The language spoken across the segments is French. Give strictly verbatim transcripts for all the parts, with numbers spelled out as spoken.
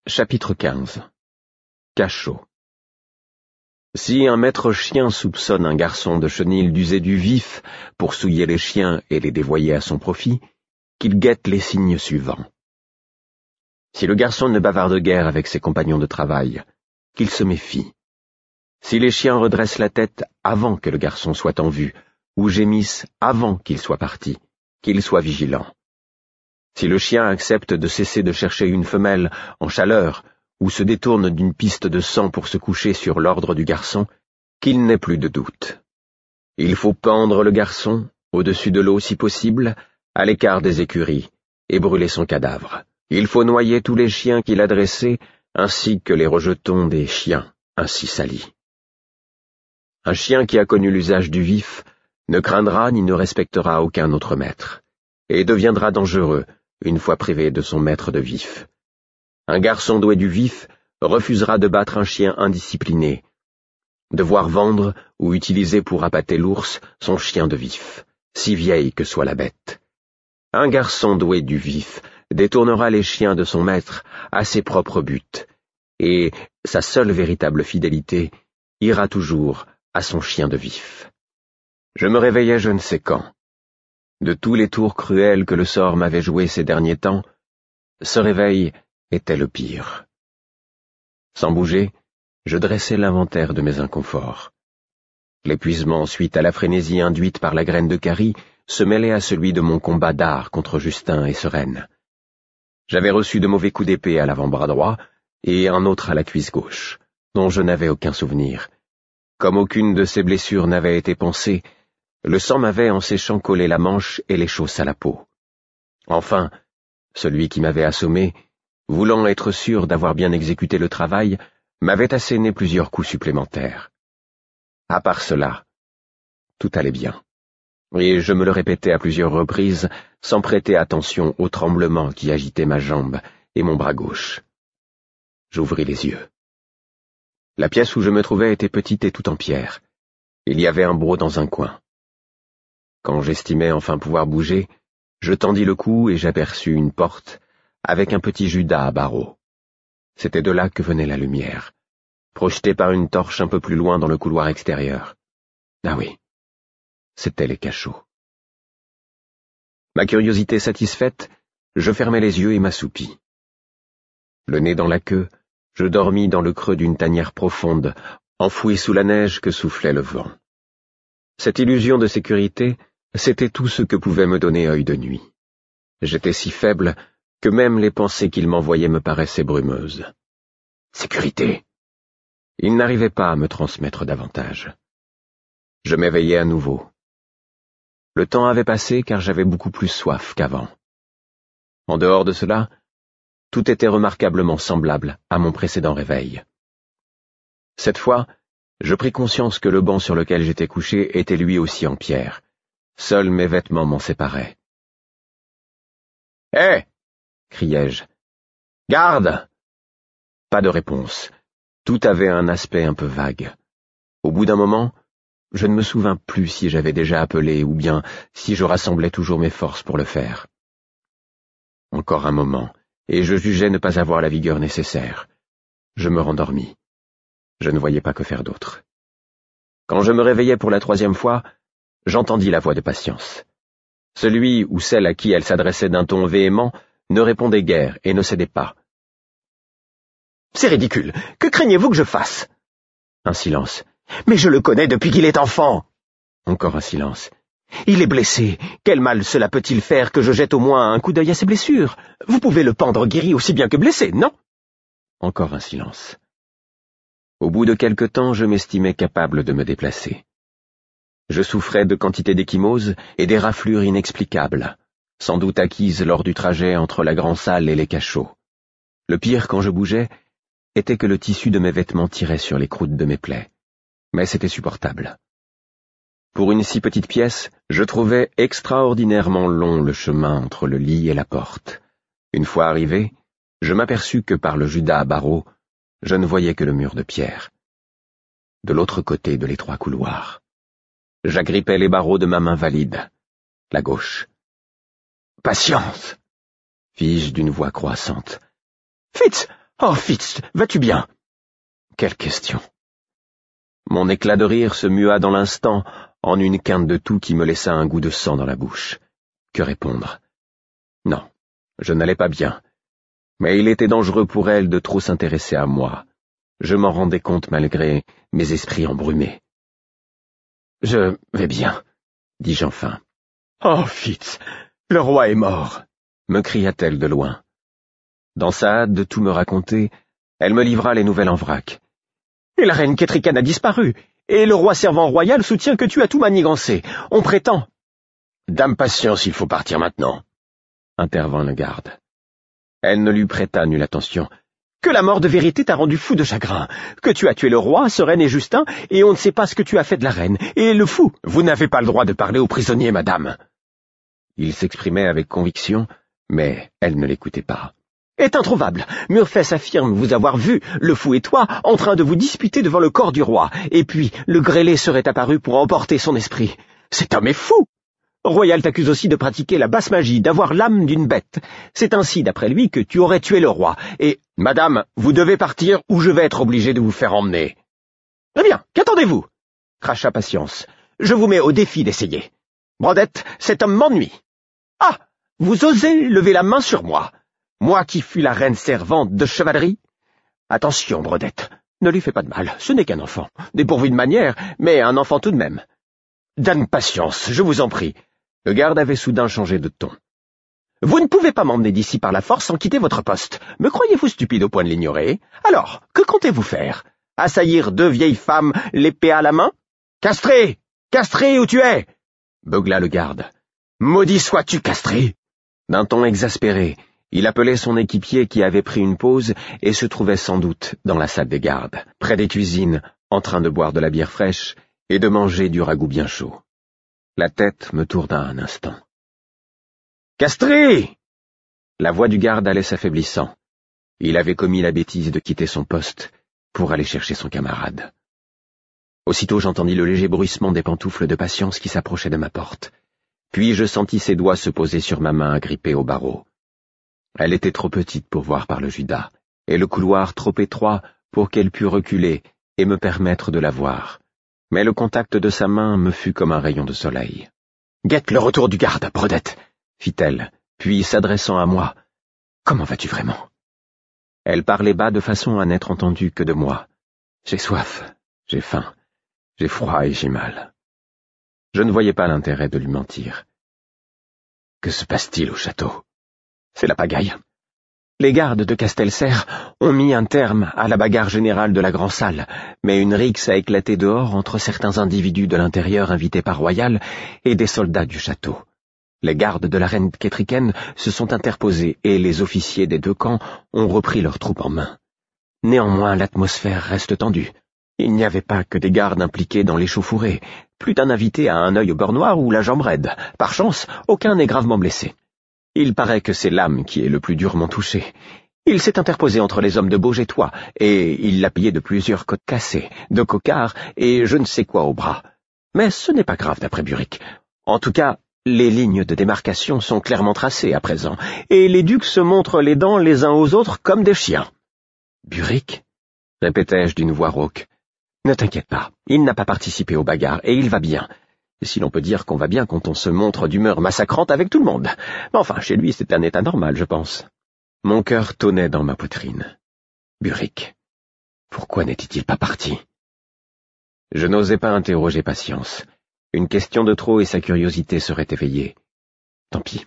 Chapitre quinze. Cachot. Si un maître chien soupçonne un garçon de chenil d'user du vif pour souiller les chiens et les dévoyer à son profit, qu'il guette les signes suivants. Si le garçon ne bavarde guère avec ses compagnons de travail, qu'il se méfie. Si les chiens redressent la tête avant que le garçon soit en vue, ou gémissent avant qu'il soit parti, qu'il soit vigilant. Si le chien accepte de cesser de chercher une femelle en chaleur, ou se détourne d'une piste de sang pour se coucher sur l'ordre du garçon, qu'il n'ait plus de doute. Il faut pendre le garçon, au-dessus de l'eau si possible, à l'écart des écuries, et brûler son cadavre. Il faut noyer tous les chiens qu'il a dressés, ainsi que les rejetons des chiens, ainsi salis. Un chien qui a connu l'usage du vif ne craindra ni ne respectera aucun autre maître, et deviendra dangereux une fois privé de son maître de vif. Un garçon doué du vif refusera de battre un chien indiscipliné, de voir vendre ou utiliser pour appâter l'ours son chien de vif, si vieille que soit la bête. Un garçon doué du vif détournera les chiens de son maître à ses propres buts, et sa seule véritable fidélité ira toujours à son chien de vif. Je me réveillais je ne sais quand. De tous les tours cruels que le sort m'avait joués ces derniers temps, ce réveil était le pire. Sans bouger, je dressais l'inventaire de mes inconforts. L'épuisement suite à la frénésie induite par la graine de Carie se mêlait à celui de mon combat d'art contre Justin et Sereine. J'avais reçu de mauvais coups d'épée à l'avant-bras droit et un autre à la cuisse gauche, dont je n'avais aucun souvenir. Comme aucune de ces blessures n'avait été pensée, le sang m'avait en séchant collé la manche et les chausses à la peau. Enfin, celui qui m'avait assommé, voulant être sûr d'avoir bien exécuté le travail, m'avait asséné plusieurs coups supplémentaires. À part cela, tout allait bien, et je me le répétais à plusieurs reprises sans prêter attention au tremblement qui agitait ma jambe et mon bras gauche. J'ouvris les yeux. La pièce où je me trouvais était petite et tout en pierre. Il y avait un broc dans un coin. Quand j'estimais enfin pouvoir bouger, je tendis le cou et j'aperçus une porte avec un petit Judas à barreaux. C'était de là que venait la lumière, projetée par une torche un peu plus loin dans le couloir extérieur. Ah oui, c'étaient les cachots. Ma curiosité satisfaite, je fermai les yeux et m'assoupis. Le nez dans la queue, je dormis dans le creux d'une tanière profonde, enfouie sous la neige que soufflait le vent. Cette illusion de sécurité, c'était tout ce que pouvait me donner œil de nuit. J'étais si faible que même les pensées qu'il m'envoyait me paraissaient brumeuses. Sécurité! Il n'arrivait pas à me transmettre davantage. Je m'éveillai à nouveau. Le temps avait passé car j'avais beaucoup plus soif qu'avant. En dehors de cela, tout était remarquablement semblable à mon précédent réveil. Cette fois, je pris conscience que le banc sur lequel j'étais couché était lui aussi en pierre. Seuls mes vêtements m'en séparaient. « Hé !» criai-je. « Garde !» Pas de réponse. Tout avait un aspect un peu vague. Au bout d'un moment, je ne me souvins plus si j'avais déjà appelé ou bien si je rassemblais toujours mes forces pour le faire. Encore un moment, et je jugeais ne pas avoir la vigueur nécessaire. Je me rendormis. Je ne voyais pas que faire d'autre. Quand je me réveillai pour la troisième fois, j'entendis la voix de Patience. Celui ou celle à qui elle s'adressait d'un ton véhément ne répondait guère et ne cédait pas. « C'est ridicule. Que craignez-vous que je fasse ?» Un silence. « Mais je le connais depuis qu'il est enfant. » Encore un silence. « Il est blessé. Quel mal cela peut-il faire que je jette au moins un coup d'œil à ses blessures? Vous pouvez le pendre guéri aussi bien que blessé, non ?» Encore un silence. Au bout de quelque temps, je m'estimais capable de me déplacer. Je souffrais de quantité d'échymoses et des raflures inexplicables, sans doute acquises lors du trajet entre la grande salle et les cachots. Le pire, quand je bougeais, était que le tissu de mes vêtements tirait sur les croûtes de mes plaies, mais c'était supportable. Pour une si petite pièce, je trouvais extraordinairement long le chemin entre le lit et la porte. Une fois arrivé, je m'aperçus que par le Judas à barreaux, je ne voyais que le mur de pierre. De l'autre côté de l'étroit couloir, j'agrippais les barreaux de ma main valide, la gauche. « Patience !» fis-je d'une voix croissante. « Fitz ! Oh, Fitz, vas-tu bien? Quelle question. Mon éclat de rire se mua dans l'instant en une quinte de toux qui me laissa un goût de sang dans la bouche. Que répondre? Non, je n'allais pas bien. Mais il était dangereux pour elle de trop s'intéresser à moi. Je m'en rendais compte malgré mes esprits embrumés. « Je vais bien, » dis-je enfin. « Oh, Fitz, le roi est mort !» me cria-t-elle de loin. Dans sa hâte de tout me raconter, elle me livra les nouvelles en vrac. « Et la reine Kétriken a disparu, et le roi servant royal soutient que tu as tout manigancé. On prétend... »« Dame patience, il faut partir maintenant, » intervint le garde. Elle ne lui prêta nulle attention. « Que la mort de vérité t'a rendu fou de chagrin, que tu as tué le roi, Sereine et Justin, et on ne sait pas ce que tu as fait de la reine, et le fou. Vous n'avez pas le droit de parler aux prisonniers, madame. » Il s'exprimait avec conviction, mais elle ne l'écoutait pas. « Est introuvable. Murfess affirme vous avoir vu, le fou et toi, en train de vous disputer devant le corps du roi, et puis le grêlé serait apparu pour emporter son esprit. Cet homme est fou. Royal t'accuse aussi de pratiquer la basse magie, d'avoir l'âme d'une bête. C'est ainsi, d'après lui, que tu aurais tué le roi, et... Madame, vous devez partir ou je vais être obligé de vous faire emmener. Eh bien, qu'attendez-vous? Cracha Patience. Je vous mets au défi d'essayer. Brodette, cet homme m'ennuie. Ah, vous osez lever la main sur moi, moi qui fus la reine servante de chevalerie? Attention, Brodette, ne lui fais pas de mal, ce n'est qu'un enfant, dépourvu de manières, mais un enfant tout de même. Dame Patience, je vous en prie. Le garde avait soudain changé de ton. « Vous ne pouvez pas m'emmener d'ici par la force sans quitter votre poste. Me croyez-vous stupide au point de l'ignorer? Alors, que comptez-vous faire? Assaillir deux vieilles femmes, l'épée à la main? Castré! Castré où tu es » beugla le garde. « Maudit sois-tu, castré » D'un ton exaspéré, il appelait son équipier qui avait pris une pause et se trouvait sans doute dans la salle des gardes, près des cuisines, en train de boire de la bière fraîche et de manger du ragoût bien chaud. La tête me tourna un instant. « Castré !» La voix du garde allait s'affaiblissant. Il avait commis la bêtise de quitter son poste pour aller chercher son camarade. Aussitôt j'entendis le léger bruissement des pantoufles de Patience qui s'approchaient de ma porte. Puis je sentis ses doigts se poser sur ma main agrippée au barreau. Elle était trop petite pour voir par le judas, et le couloir trop étroit pour qu'elle pût reculer et me permettre de la voir. Mais le contact de sa main me fut comme un rayon de soleil. « Guette le retour du garde, Brodette !» fit-elle, puis s'adressant à moi. « Comment vas-tu vraiment ?» Elle parlait bas de façon à n'être entendue que de moi. « J'ai soif, j'ai faim, j'ai froid et j'ai mal. » Je ne voyais pas l'intérêt de lui mentir. « Que se passe-t-il au château ?» C'est la pagaille. Les gardes de Castelserre ont mis un terme à la bagarre générale de la grande salle, mais une rixe a éclaté dehors entre certains individus de l'intérieur invités par Royal et des soldats du château. Les gardes de la reine Kétriken se sont interposés et les officiers des deux camps ont repris leurs troupes en main. Néanmoins, l'atmosphère reste tendue. Il n'y avait pas que des gardes impliqués dans l'échauffourée. Plus d'un invité a un œil au beurre noir ou la jambe raide. Par chance, aucun n'est gravement blessé. Il paraît que c'est l'âme qui est le plus durement touchée. Il s'est interposé entre les hommes de Bauge et toi, et il l'a payé de plusieurs côtes cassées, de cocards et je ne sais quoi au bras. Mais ce n'est pas grave d'après Buric. En tout cas, les lignes de démarcation sont clairement tracées à présent, et les ducs se montrent les dents les uns aux autres comme des chiens. « Buric ?» répétai-je d'une voix rauque. « Ne t'inquiète pas, il n'a pas participé aux bagarres, et il va bien. Si l'on peut dire qu'on va bien quand on se montre d'humeur massacrante avec tout le monde. Mais enfin, chez lui, c'est un état normal, je pense. » Mon cœur tonnait dans ma poitrine. Buric, pourquoi n'était-il pas parti? Je n'osais pas interroger Patience. Une question de trop et sa curiosité serait éveillée. Tant pis.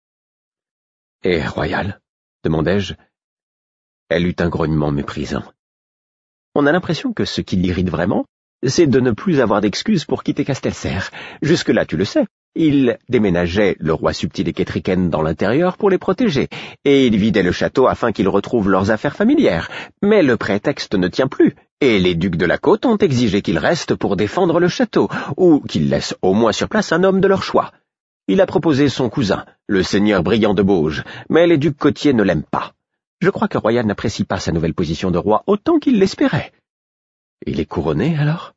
« Et Royal ?» demandai-je. Elle eut un grognement méprisant. On a l'impression que ce qui l'irrite vraiment, c'est de ne plus avoir d'excuses pour quitter Castelserre. Jusque-là, tu le sais, il déménageait le roi Subtil et Kétriken dans l'intérieur pour les protéger, et il vidait le château afin qu'ils retrouvent leurs affaires familières. Mais le prétexte ne tient plus, et les ducs de la côte ont exigé qu'il reste pour défendre le château, ou qu'ils laissent au moins sur place un homme de leur choix. Il a proposé son cousin, le seigneur brillant de Bauge, mais les ducs côtiers ne l'aiment pas. Je crois que Royal n'apprécie pas sa nouvelle position de roi autant qu'il l'espérait. Il est couronné, alors?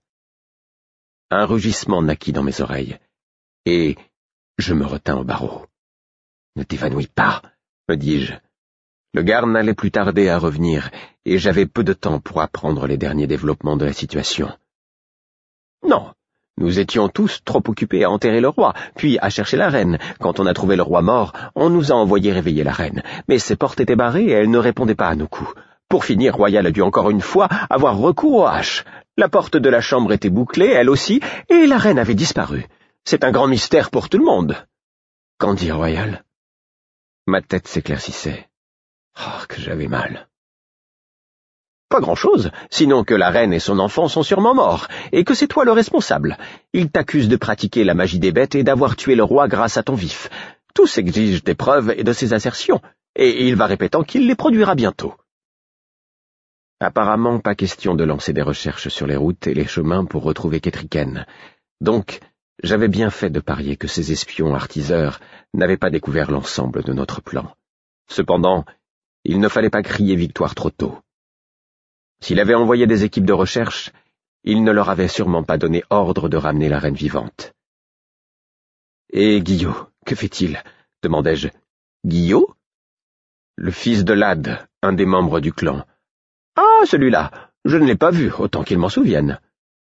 Un rugissement naquit dans mes oreilles, et je me retins au barreau. « Ne t'évanouis pas, me dis-je. Le garde n'allait plus tarder à revenir, et j'avais peu de temps pour apprendre les derniers développements de la situation. Non, nous étions tous trop occupés à enterrer le roi, puis à chercher la reine. Quand on a trouvé le roi mort, on nous a envoyé réveiller la reine, mais ses portes étaient barrées et elle ne répondait pas à nos coups. Pour finir, Royal a dû encore une fois avoir recours aux haches. La porte de la chambre était bouclée, elle aussi, et la reine avait disparu. C'est un grand mystère pour tout le monde. Qu'en dit Royal? Ma tête s'éclaircissait. Oh, que j'avais mal. Pas grand-chose, sinon que la reine et son enfant sont sûrement morts, et que c'est toi le responsable. Il t'accuse de pratiquer la magie des bêtes et d'avoir tué le roi grâce à ton vif. Tous exigent des preuves et de ses assertions, et il va répétant qu'il les produira bientôt. Apparemment pas question de lancer des recherches sur les routes et les chemins pour retrouver Ketriken. Donc, j'avais bien fait de parier que ces espions artiseurs n'avaient pas découvert l'ensemble de notre plan. Cependant, il ne fallait pas crier victoire trop tôt. S'il avait envoyé des équipes de recherche, il ne leur avait sûrement pas donné ordre de ramener la reine vivante. « Et Guillot, que fait-il » demandai-je. « Guillot » ? Le fils de Lad, un des membres du clan. « Ah, celui-là, je ne l'ai pas vu, autant qu'il m'en souvienne. »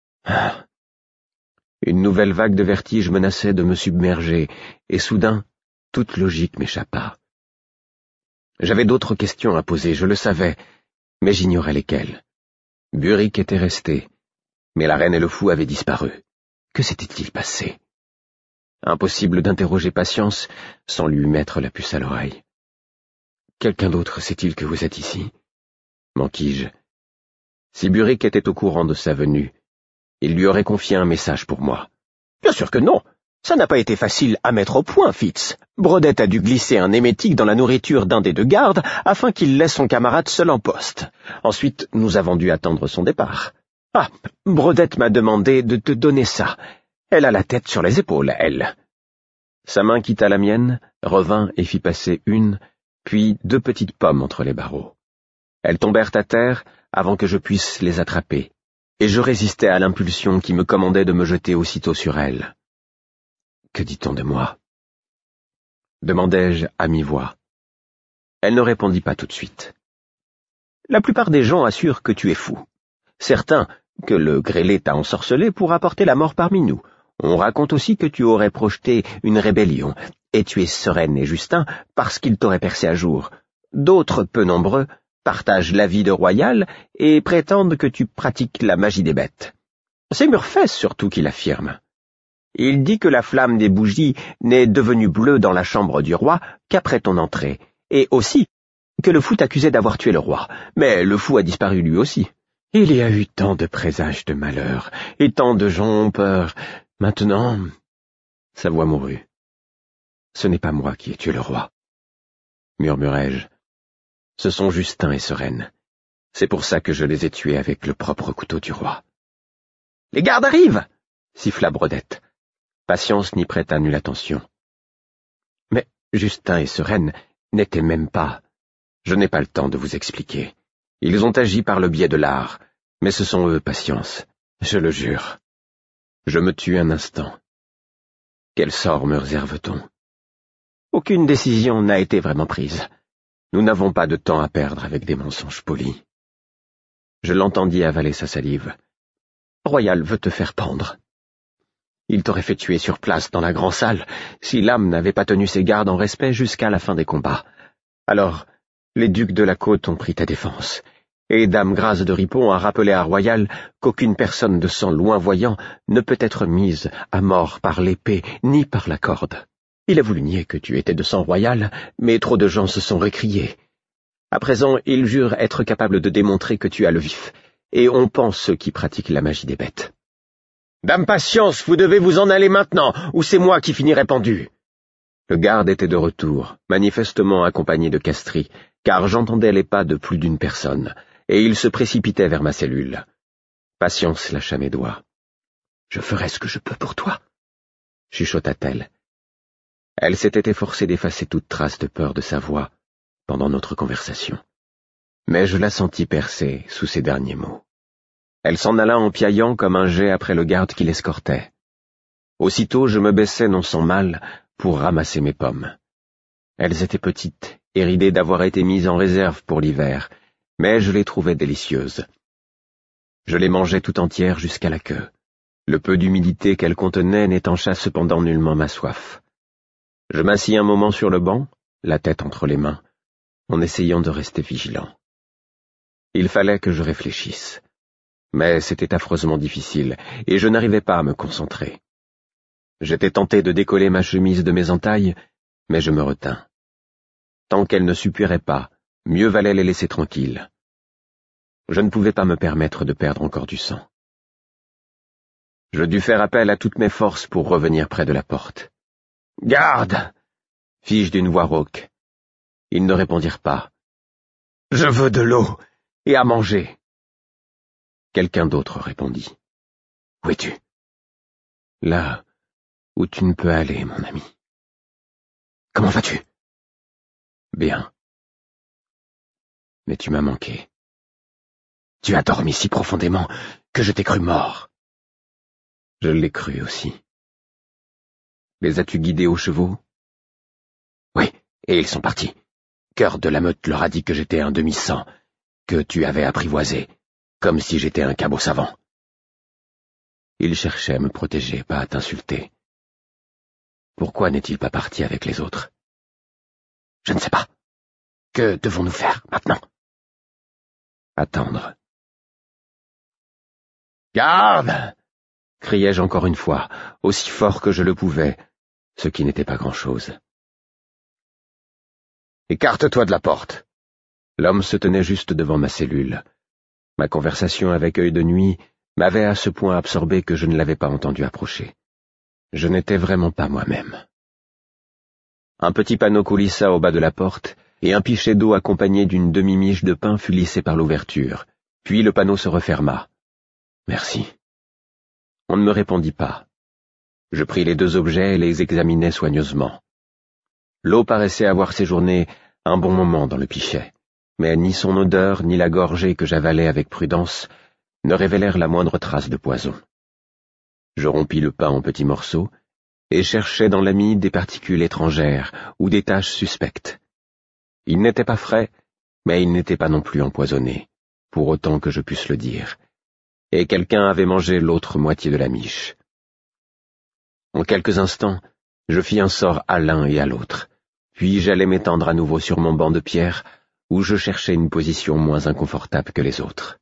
Une nouvelle vague de vertige menaçait de me submerger, et soudain, toute logique m'échappa. J'avais d'autres questions à poser, je le savais, mais j'ignorais lesquelles. Burick était resté, mais la reine et le fou avaient disparu. Que s'était-il passé? Impossible d'interroger Patience sans lui mettre la puce à l'oreille. Quelqu'un d'autre sait-il que vous êtes ici? Manquis-je. Si Burick était au courant de sa venue, il lui aurait confié un message pour moi. Bien sûr que non. Ça n'a pas été facile à mettre au point, Fitz. Brodette a dû glisser un émétique dans la nourriture d'un des deux gardes afin qu'il laisse son camarade seul en poste. Ensuite, nous avons dû attendre son départ. Ah, Brodette m'a demandé de te donner ça. Elle a la tête sur les épaules, elle. Sa main quitta la mienne, revint et fit passer une, puis deux petites pommes entre les barreaux. Elles tombèrent à terre avant que je puisse les attraper, et je résistais à l'impulsion qui me commandait de me jeter aussitôt sur elles. « Que dit-on de moi » demandai-je à mi-voix. Elle ne répondit pas tout de suite. « La plupart des gens assurent que tu es fou. Certains, que le grêlé t'a ensorcelé pour apporter la mort parmi nous. On raconte aussi que tu aurais projeté une rébellion, et tu es Sereine et Justin parce qu'ils t'auraient percé à jour. D'autres, peu nombreux, partagent l'avis de Royal et prétendent que tu pratiques la magie des bêtes. C'est Murphès surtout qui l'affirme. Il dit que la flamme des bougies n'est devenue bleue dans la chambre du roi qu'après ton entrée, et aussi que le fou t'accusait d'avoir tué le roi, mais le fou a disparu lui aussi. Il y a eu tant de présages de malheur, et tant de gens ont peur. Maintenant, sa voix mourut. Ce n'est pas moi qui ai tué le roi, murmurai-je. Ce sont Justin et Sereine. C'est pour ça que je les ai tués avec le propre couteau du roi. « Les gardes arrivent !» siffla Brodette. Patience n'y prêta nulle attention. Mais Justin et Sereine n'étaient même pas. Je n'ai pas le temps de vous expliquer. Ils ont agi par le biais de l'art, mais ce sont eux, Patience, je le jure. Je me tue un instant. Quel sort me réserve-t-on? Aucune décision n'a été vraiment prise. Nous n'avons pas de temps à perdre avec des mensonges polis. Je l'entendis avaler sa salive. Royal veut te faire pendre. Il t'aurait fait tuer sur place dans la grande salle si l'âme n'avait pas tenu ses gardes en respect jusqu'à la fin des combats. Alors, les ducs de la côte ont pris ta défense, et Dame Grâce de Ripon a rappelé à Royal qu'aucune personne de sang loin-voyant ne peut être mise à mort par l'épée ni par la corde. Il a voulu nier que tu étais de sang royal, mais trop de gens se sont récriés. À présent, il jure être capable de démontrer que tu as le vif, et on pense ceux qui pratiquent la magie des bêtes. « Dame Patience, vous devez vous en aller maintenant, ou c'est moi qui finirai pendu !» Le garde était de retour, manifestement accompagné de Castries, car j'entendais les pas de plus d'une personne, et il se précipitait vers ma cellule. Patience lâcha mes doigts. « Je ferai ce que je peux pour toi, » chuchota-t-elle. Elle s'était efforcée d'effacer toute trace de peur de sa voix pendant notre conversation. Mais je la sentis percer sous ces derniers mots. Elle s'en alla en piaillant comme un jet après le garde qui l'escortait. Aussitôt je me baissai non sans mal pour ramasser mes pommes. Elles étaient petites et ridées d'avoir été mises en réserve pour l'hiver, mais je les trouvais délicieuses. Je les mangeais tout entières jusqu'à la queue, le peu d'humidité qu'elles contenaient n'étancha cependant nullement ma soif. Je m'assis un moment sur le banc, la tête entre les mains, en essayant de rester vigilant. Il fallait que je réfléchisse, mais c'était affreusement difficile, et je n'arrivais pas à me concentrer. J'étais tenté de décoller ma chemise de mes entailles, mais je me retins. Tant qu'elles ne s'uppuiraient pas, mieux valait les laisser tranquilles. Je ne pouvais pas me permettre de perdre encore du sang. Je dus faire appel à toutes mes forces pour revenir près de la porte. « Garde !» fis-je d'une voix rauque. Ils ne répondirent pas. « Je veux de l'eau et à manger. » Quelqu'un d'autre répondit. « Où es-tu ?»« Là où tu ne peux aller, mon ami. »« Comment vas-tu ?»« Bien. Mais tu m'as manqué. Tu as dormi si profondément que je t'ai cru mort. » Je l'ai cru aussi. « Les as-tu guidés aux chevaux ?»« Oui, et ils sont partis. Cœur de la Meute leur a dit que j'étais un demi-sang, que tu avais apprivoisé, comme si j'étais un cabot savant. » Il cherchait à me protéger, pas à t'insulter. Pourquoi n'est-il pas parti avec les autres? Je ne sais pas. Que devons-nous faire maintenant? Attendre. Garde! Criai-je encore une fois, aussi fort que je le pouvais, ce qui n'était pas grand-chose. Écarte-toi de la porte. L'homme se tenait juste devant ma cellule. Ma conversation avec Œil de Nuit m'avait à ce point absorbé que je ne l'avais pas entendu approcher. Je n'étais vraiment pas moi-même. Un petit panneau coulissa au bas de la porte, et un pichet d'eau accompagné d'une demi-miche de pain fut lissé par l'ouverture, puis le panneau se referma. Merci. On ne me répondit pas. Je pris les deux objets et les examinai soigneusement. L'eau paraissait avoir séjourné un bon moment dans le pichet, mais ni son odeur ni la gorgée que j'avalais avec prudence ne révélèrent la moindre trace de poison. Je rompis le pain en petits morceaux et cherchai dans l'amide des particules étrangères ou des taches suspectes. Il n'était pas frais, mais il n'était pas non plus empoisonné, pour autant que je puisse le dire, et quelqu'un avait mangé l'autre moitié de la miche. En quelques instants, je fis un sort à l'un et à l'autre, puis j'allai m'étendre à nouveau sur mon banc de pierre, où je cherchais une position moins inconfortable que les autres.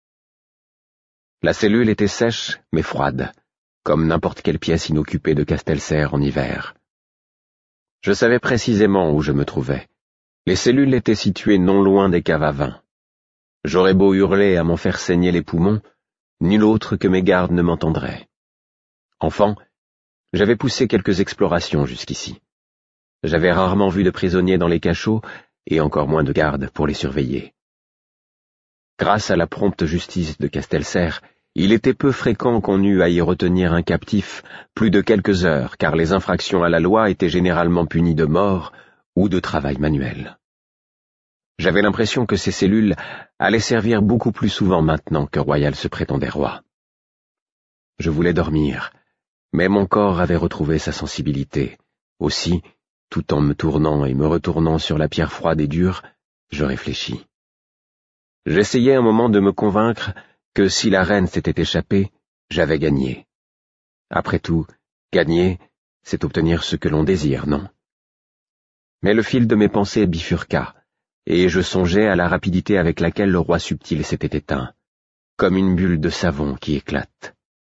La cellule était sèche, mais froide, comme n'importe quelle pièce inoccupée de Castelserre en hiver. Je savais précisément où je me trouvais. Les cellules étaient situées non loin des caves à vin. J'aurais beau hurler à m'en faire saigner les poumons, nul autre que mes gardes ne m'entendrait. Enfant, j'avais poussé quelques explorations jusqu'ici. J'avais rarement vu de prisonniers dans les cachots, et encore moins de gardes pour les surveiller. Grâce à la prompte justice de Castelserre, il était peu fréquent qu'on eût à y retenir un captif plus de quelques heures, car les infractions à la loi étaient généralement punies de mort ou de travail manuel. J'avais l'impression que ces cellules allaient servir beaucoup plus souvent maintenant que Royal se prétendait roi. Je voulais dormir, mais mon corps avait retrouvé sa sensibilité. Aussi, tout en me tournant et me retournant sur la pierre froide et dure, je réfléchis. J'essayais un moment de me convaincre que si la reine s'était échappée, j'avais gagné. Après tout, gagner, c'est obtenir ce que l'on désire, non? Mais le fil de mes pensées bifurqua, et je songeais à la rapidité avec laquelle le roi subtil s'était éteint, comme une bulle de savon qui éclate.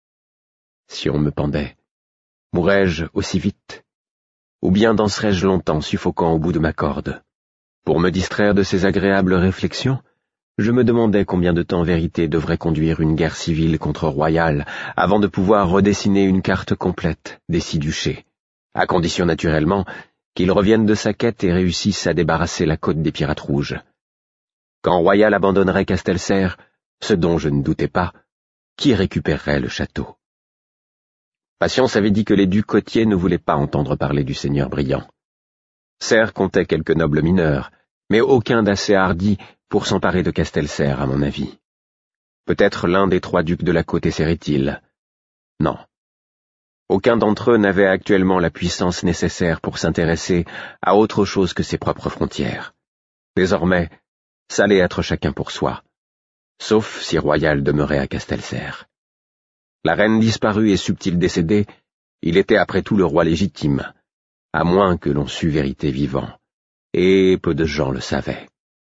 Si on me pendait, mourrais-je aussi vite? Ou bien danserais-je longtemps suffoquant au bout de ma corde? Pour me distraire de ces agréables réflexions, je me demandais combien de temps en vérité devrait conduire une guerre civile contre Royal avant de pouvoir redessiner une carte complète des six duchés, à condition naturellement qu'il revienne de sa quête et réussisse à débarrasser la côte des pirates rouges. Quand Royal abandonnerait Castelserre, ce dont je ne doutais pas, qui récupérerait le château? Patience avait dit que les ducs côtiers ne voulaient pas entendre parler du seigneur brillant. Serre comptait quelques nobles mineurs, mais aucun d'assez hardi pour s'emparer de Castelserre, à mon avis. Peut-être l'un des trois ducs de la côte essaierait-il. Non. Aucun d'entre eux n'avait actuellement la puissance nécessaire pour s'intéresser à autre chose que ses propres frontières. Désormais, ça allait être chacun pour soi, sauf si Royal demeurait à Castelserre. La reine disparue et Subtil décédé, il était après tout le roi légitime, à moins que l'on sût vérité vivant, et peu de gens le savaient.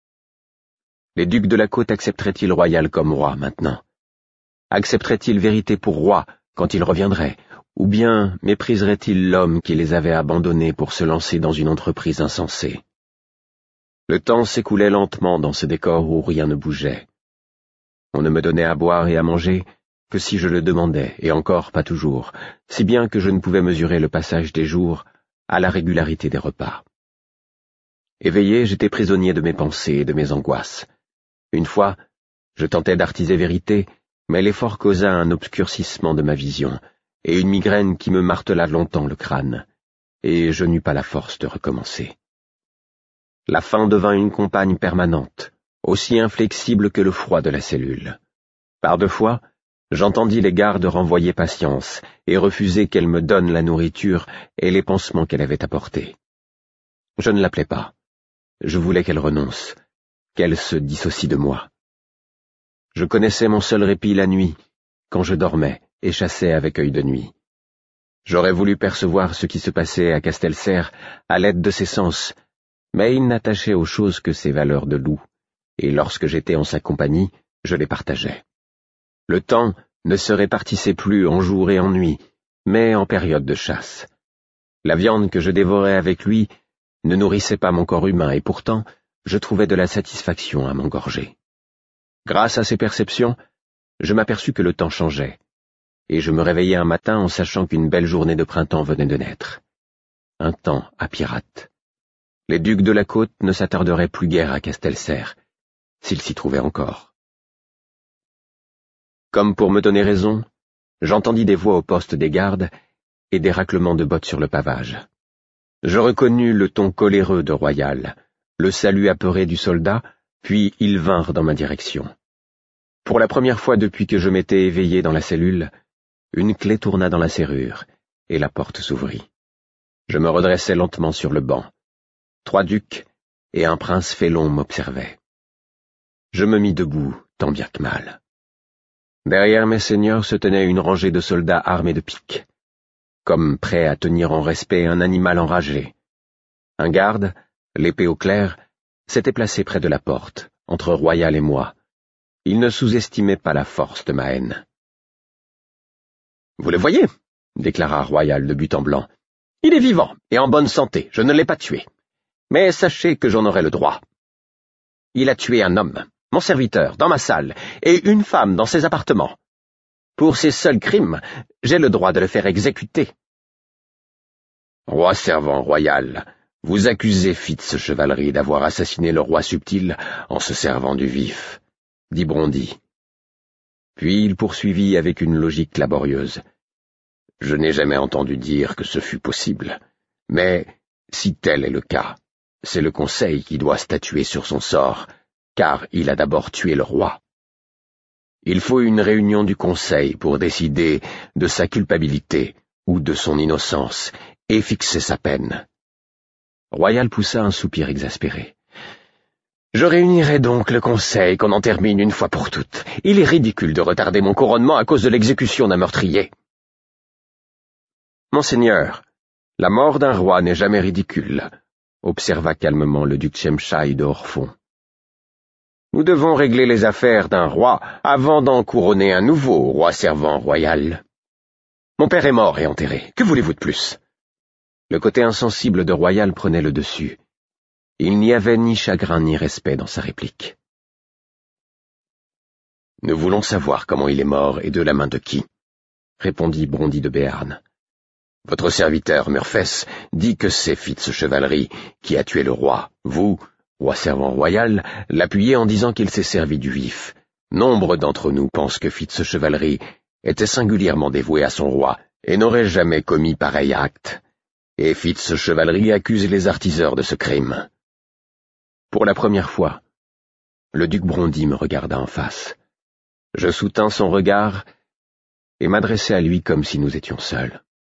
Les ducs de la côte accepteraient-ils Royal comme roi maintenant? Accepteraient-ils vérité pour roi quand il reviendrait, ou bien mépriseraient-ils l'homme qui les avait abandonnés pour se lancer dans une entreprise insensée? Le temps s'écoulait lentement dans ce décor où rien ne bougeait. On ne me donnait à boire et à manger que si je le demandais, et encore pas toujours, si bien que je ne pouvais mesurer le passage des jours à la régularité des repas. Éveillé, j'étais prisonnier de mes pensées et de mes angoisses. Une fois, je tentais d'artiser vérité, mais l'effort causa un obscurcissement de ma vision, et une migraine qui me martela longtemps le crâne, et je n'eus pas la force de recommencer. La faim devint une compagne permanente, aussi inflexible que le froid de la cellule. Par deux fois, j'entendis les gardes renvoyer Patience et refuser qu'elle me donne la nourriture et les pansements qu'elle avait apportés. Je ne l'appelais pas. Je voulais qu'elle renonce, qu'elle se dissocie de moi. Je connaissais mon seul répit la nuit, quand je dormais et chassais avec œil de nuit. J'aurais voulu percevoir ce qui se passait à Castelserre à l'aide de ses sens, mais il n'attachait aux choses que ses valeurs de loup, et lorsque j'étais en sa compagnie, je les partageais. Le temps ne se répartissait plus en jour et en nuit, mais en période de chasse. La viande que je dévorais avec lui ne nourrissait pas mon corps humain, et pourtant, je trouvais de la satisfaction à m'engorger. Grâce à ces perceptions, je m'aperçus que le temps changeait, et je me réveillai un matin en sachant qu'une belle journée de printemps venait de naître. Un temps à pirate. Les ducs de la côte ne s'attarderaient plus guère à Castelserre, s'ils s'y trouvaient encore. Comme pour me donner raison, j'entendis des voix au poste des gardes et des raclements de bottes sur le pavage. Je reconnus le ton coléreux de Royal, le salut apeuré du soldat, puis ils vinrent dans ma direction. Pour la première fois depuis que je m'étais éveillé dans la cellule, une clé tourna dans la serrure, et la porte s'ouvrit. Je me redressai lentement sur le banc. Trois ducs et un prince félon m'observaient. Je me mis debout, tant bien que mal. Derrière mes seigneurs se tenait une rangée de soldats armés de piques, comme prêts à tenir en respect un animal enragé. Un garde, l'épée au clair, s'était placé près de la porte, entre Royal et moi. Il ne sous-estimait pas la force de ma haine. « Vous le voyez » déclara Royal de but en blanc. « Il est vivant et en bonne santé, je ne l'ai pas tué. Mais sachez que j'en aurai le droit. Il a tué un homme, mon serviteur, dans ma salle, et une femme dans ses appartements. Pour ces seuls crimes, j'ai le droit de le faire exécuter. » Roi servant Royal, vous accusez Fitz Chevalerie d'avoir assassiné le roi Subtil en se servant du vif, dit Brondy. Puis il poursuivit avec une logique laborieuse. Je n'ai jamais entendu dire que ce fût possible, mais si tel est le cas, c'est le Conseil qui doit statuer sur son sort, car il a d'abord tué le roi. Il faut une réunion du Conseil pour décider de sa culpabilité ou de son innocence et fixer sa peine. Royal poussa un soupir exaspéré. Je réunirai donc le Conseil, qu'on en termine une fois pour toutes. Il est ridicule de retarder mon couronnement à cause de l'exécution d'un meurtrier. Monseigneur, la mort d'un roi n'est jamais ridicule, observa calmement le duc Chemchai de Orfond. Nous devons régler les affaires d'un roi avant d'en couronner un nouveau roi servant royal. Mon père est mort et enterré. Que voulez-vous de plus? Le côté insensible de Royal prenait le dessus. Il n'y avait ni chagrin ni respect dans sa réplique. « Nous voulons savoir comment il est mort et de la main de qui ?» répondit Brondy de Béarn. « Votre serviteur, Murfess, dit que c'est Fitz Chevalerie qui a tué le roi. Vous, roi servant royal, l'appuyez en disant qu'il s'est servi du vif. Nombre d'entre nous pensent que Fitz Chevalerie était singulièrement dévoué à son roi et n'aurait jamais commis pareil acte. Et Fitz Chevalerie accuse les artiseurs de ce crime. » Pour la première fois, le duc Brondy me regarda en face. Je soutins son regard et m'adressai à lui comme si nous étions seuls.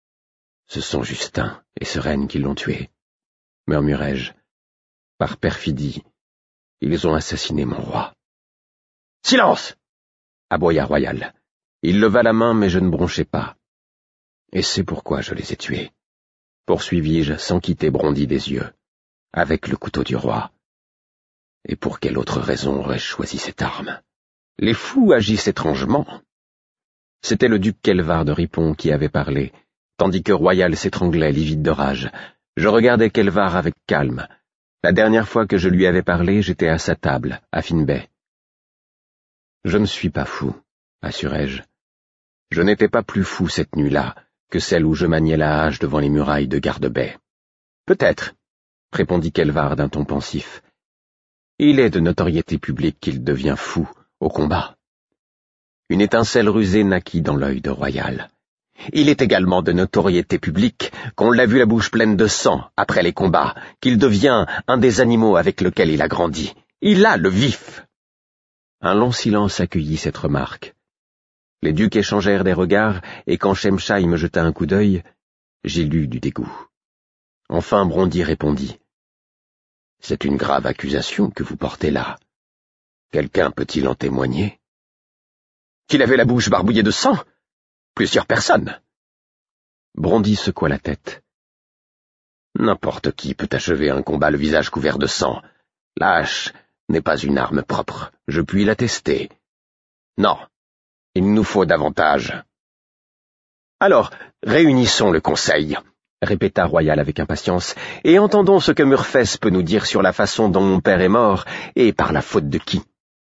Ce sont Justin et Sereine qui l'ont tué, murmurai-je. Par perfidie, ils ont assassiné mon roi. Silence! Aboya Royal. Il leva la main, mais je ne bronchai pas. Et c'est pourquoi je les ai tués. Poursuivis-je sans quitter Brondy des yeux, avec le couteau du roi. Et pour quelle autre raison aurais-je choisi cette arme? Les fous agissent étrangement. C'était le duc Kelvar de Ripon qui avait parlé, tandis que Royal s'étranglait livide de rage. Je regardais Kelvar avec calme. La dernière fois que je lui avais parlé, j'étais à sa table, à Finbay. Je ne suis pas fou, assurai-je. Je n'étais pas plus fou cette nuit-là que celle où je maniais la hache devant les murailles de Garde-Bay. Peut-être, répondit Kelvar d'un ton pensif. Il est de notoriété publique qu'il devient fou au combat. Une étincelle rusée naquit dans l'œil de Royal. Il est également de notoriété publique qu'on l'a vu la bouche pleine de sang après les combats, qu'il devient un des animaux avec lequel il a grandi. Il a le vif. Un long silence accueillit cette remarque. Les ducs échangèrent des regards, et quand Shemshai me jeta un coup d'œil, j'y lus du dégoût. Enfin Brondy répondit. « C'est une grave accusation que vous portez là. Quelqu'un peut-il en témoigner ?»« Qu'il avait la bouche barbouillée de sang ? Plusieurs personnes. » Brondy secoua la tête. « N'importe qui peut achever un combat le visage couvert de sang. La hache n'est pas une arme propre, je puis l'attester. Non. Il nous faut davantage. »« Alors, réunissons le conseil, » répéta Royal avec impatience, « et entendons ce que Murfess peut nous dire sur la façon dont mon père est mort, et par la faute de qui. »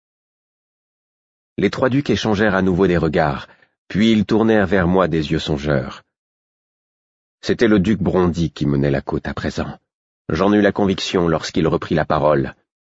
Les trois ducs échangèrent à nouveau des regards, puis ils tournèrent vers moi des yeux songeurs. C'était le duc Brondy qui menait la côte à présent. J'en eus la conviction lorsqu'il reprit la parole.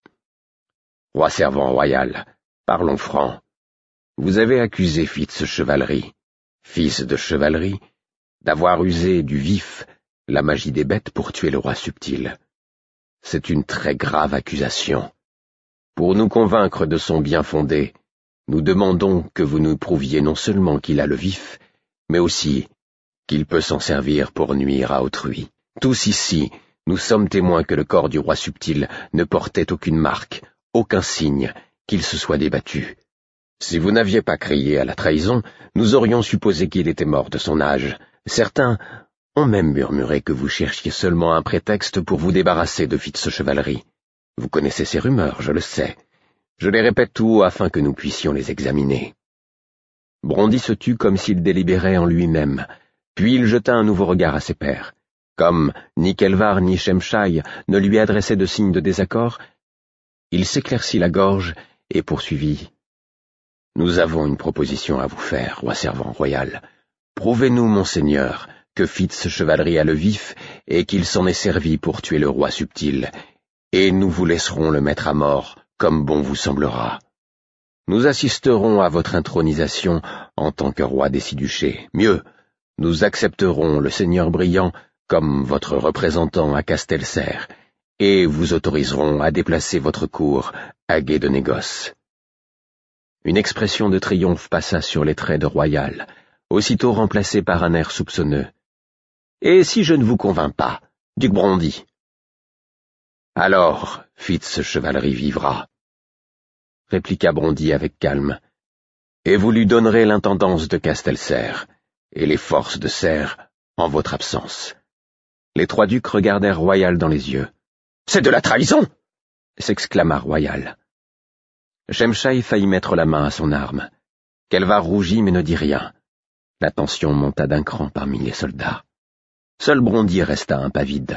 « Roi servant royal, parlons franc. Vous avez accusé Fitz Chevalerie, fils de chevalerie, d'avoir usé du vif, la magie des bêtes pour tuer le roi subtil. C'est une très grave accusation. Pour nous convaincre de son bien-fondé, nous demandons que vous nous prouviez non seulement qu'il a le vif, mais aussi qu'il peut s'en servir pour nuire à autrui. Tous ici, nous sommes témoins que le corps du roi subtil ne portait aucune marque, aucun signe, qu'il se soit débattu. Si vous n'aviez pas crié à la trahison, nous aurions supposé qu'il était mort de son âge. Certains ont même murmuré que vous cherchiez seulement un prétexte pour vous débarrasser de Fitz Chevalerie. Vous connaissez ces rumeurs, je le sais. Je les répète tout haut afin que nous puissions les examiner. » Brondy se tut comme s'il délibérait en lui-même, puis il jeta un nouveau regard à ses pairs. Comme ni Kelvar ni Shemshai ne lui adressaient de signes de désaccord, il s'éclaircit la gorge et poursuivit. « Nous avons une proposition à vous faire, roi servant royal. Prouvez-nous, monseigneur, que Fitz Chevalerie a le vif et qu'il s'en est servi pour tuer le roi subtil, et nous vous laisserons le mettre à mort, comme bon vous semblera. Nous assisterons à votre intronisation en tant que roi des six duchés. Mieux, nous accepterons le seigneur brillant comme votre représentant à Castelserre, et vous autoriserons à déplacer votre cour à guet de négoce. » Une expression de triomphe passa sur les traits de Royal, aussitôt remplacée par un air soupçonneux. « Et si je ne vous convainc pas, duc Brondy ?»« Alors, Fitz Chevalerie vivra, » répliqua Brondy avec calme, « et vous lui donnerez l'intendance de Castelserre et les forces de Serre en votre absence. » Les trois ducs regardèrent Royal dans les yeux. « C'est de la trahison !» s'exclama Royal. Shemshai faillit mettre la main à son arme. Kelvar rougit mais ne dit rien. La tension monta d'un cran parmi les soldats. Seul Brondy resta impavide.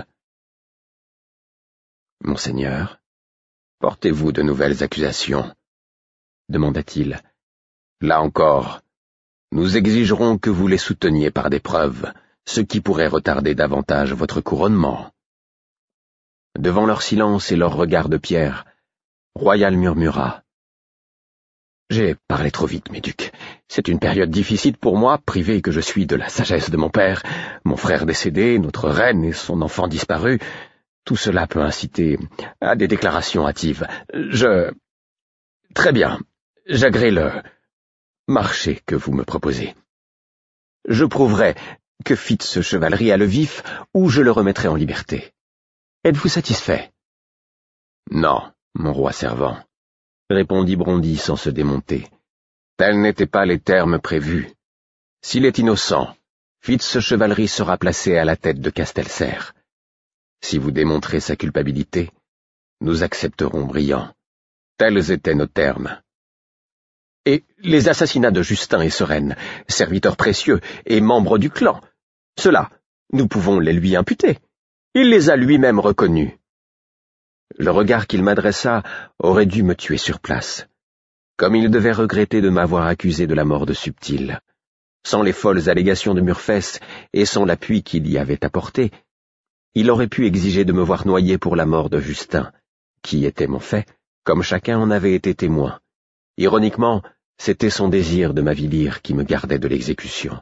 « Monseigneur, portez-vous de nouvelles accusations ?» demanda-t-il. « Là encore, nous exigerons que vous les souteniez par des preuves, ce qui pourrait retarder davantage votre couronnement. » Devant leur silence et leur regard de pierre, Royal murmura. « J'ai parlé trop vite, mes ducs. C'est une période difficile pour moi, privé que je suis de la sagesse de mon père, mon frère décédé, notre reine et son enfant disparu. Tout cela peut inciter à des déclarations hâtives. Je... Très bien, j'agrée le marché que vous me proposez. Je prouverai que Fitz Chevalerie a le vif, ou je le remettrai en liberté. Êtes-vous satisfait? Non, mon roi servant, répondit Brondy sans se démonter. Tels n'étaient pas les termes prévus. S'il est innocent, Fitz Chevalerie sera placé à la tête de Castelserre. Si vous démontrez sa culpabilité, nous accepterons Briand. Tels étaient nos termes. Et les assassinats de Justin et Sereine, serviteurs précieux et membres du clan, ceux-là, nous pouvons les lui imputer. Il les a lui-même reconnus. Le regard qu'il m'adressa aurait dû me tuer sur place. Comme il devait regretter de m'avoir accusé de la mort de Subtil. Sans les folles allégations de Murfess et sans l'appui qu'il y avait apporté, il aurait pu exiger de me voir noyé pour la mort de Justin, qui était mon fait, comme chacun en avait été témoin. Ironiquement, c'était son désir de m'avilir qui me gardait de l'exécution.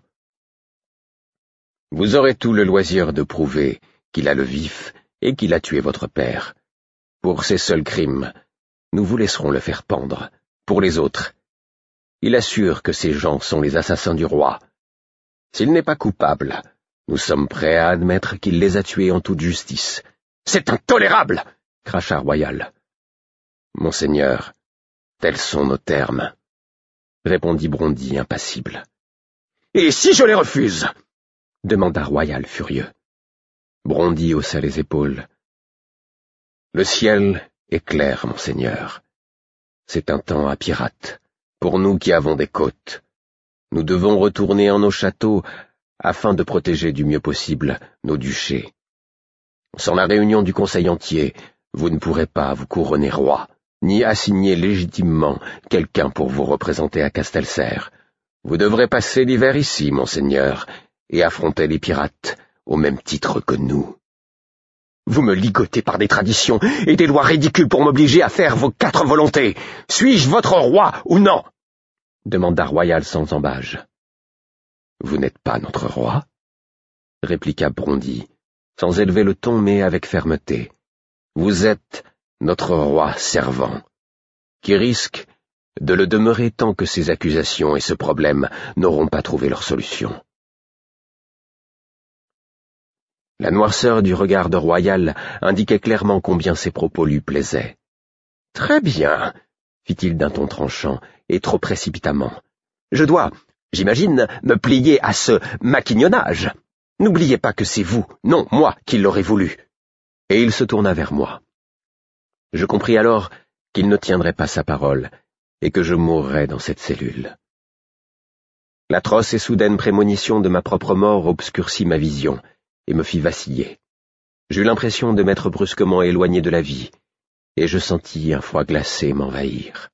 Vous aurez tout le loisir de prouver qu'il a le vif et qu'il a tué votre père. Pour ces seuls crimes, nous vous laisserons le faire pendre. Pour les autres, il assure que ces gens sont les assassins du roi. S'il n'est pas coupable, nous sommes prêts à admettre qu'il les a tués en toute justice. « C'est intolérable !» cracha Royal. « Monseigneur, tels sont nos termes, » répondit Brondy impassible. « Et si je les refuse ?» demanda Royal furieux. Brondy haussa les épaules. « Le ciel est clair, monseigneur. C'est un temps à pirates, pour nous qui avons des côtes. Nous devons retourner en nos châteaux afin de protéger du mieux possible nos duchés. Sans la réunion du conseil entier, vous ne pourrez pas vous couronner roi, ni assigner légitimement quelqu'un pour vous représenter à Castelserre. Vous devrez passer l'hiver ici, monseigneur, et affronter les pirates au même titre que nous. Vous me ligotez par des traditions et des lois ridicules pour m'obliger à faire vos quatre volontés. Suis-je votre roi ou non ?» demanda Royal sans embâge. « Vous n'êtes pas notre roi ?» répliqua Brondy, sans élever le ton mais avec fermeté. « Vous êtes notre roi servant, qui risque de le demeurer tant que ces accusations et ce problème n'auront pas trouvé leur solution. » La noirceur du regard de Royal indiquait clairement combien ces propos lui plaisaient. « Très bien, » fit-il d'un ton tranchant, et trop précipitamment. « Je dois, j'imagine, me plier à ce maquignonnage. N'oubliez pas que c'est vous, non moi, qui l'aurez voulu. » Et il se tourna vers moi. Je compris alors qu'il ne tiendrait pas sa parole, et que je mourrais dans cette cellule. L'atroce et soudaine prémonition de ma propre mort obscurcit ma vision, et me fit vaciller. J'eus l'impression de m'être brusquement éloigné de la vie, et je sentis un froid glacé m'envahir.